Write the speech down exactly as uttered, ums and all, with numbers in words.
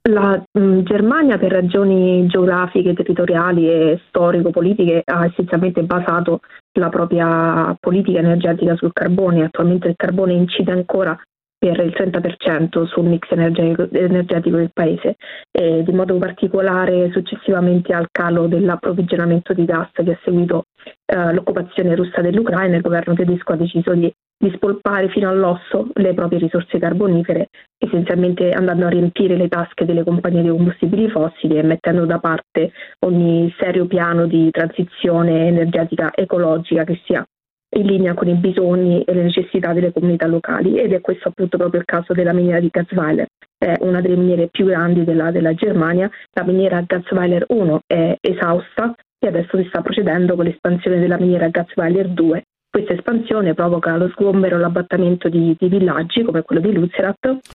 La mh, Germania, per ragioni geografiche, territoriali e storico-politiche, ha essenzialmente basato la propria politica energetica sul carbone. Attualmente il carbone incide ancora per il trenta per cento sul mix energetico, energetico del paese, e in modo particolare successivamente al calo dell'approvvigionamento di gas che ha seguito eh, l'occupazione russa dell'Ucraina. Il governo tedesco ha deciso di, di spolpare fino all'osso le proprie risorse carbonifere, essenzialmente andando a riempire le tasche delle compagnie di combustibili fossili e mettendo da parte ogni serio piano di transizione energetica ecologica che sia in linea con i bisogni e le necessità delle comunità locali. Ed è questo appunto proprio il caso della miniera di Garzweiler. È una delle miniere più grandi della, della Germania. La miniera Garzweiler uno è esausta e adesso si sta procedendo con l'espansione della miniera Garzweiler due. Questa espansione provoca lo sgombero e l'abbattimento di, di villaggi come quello di Lützerath,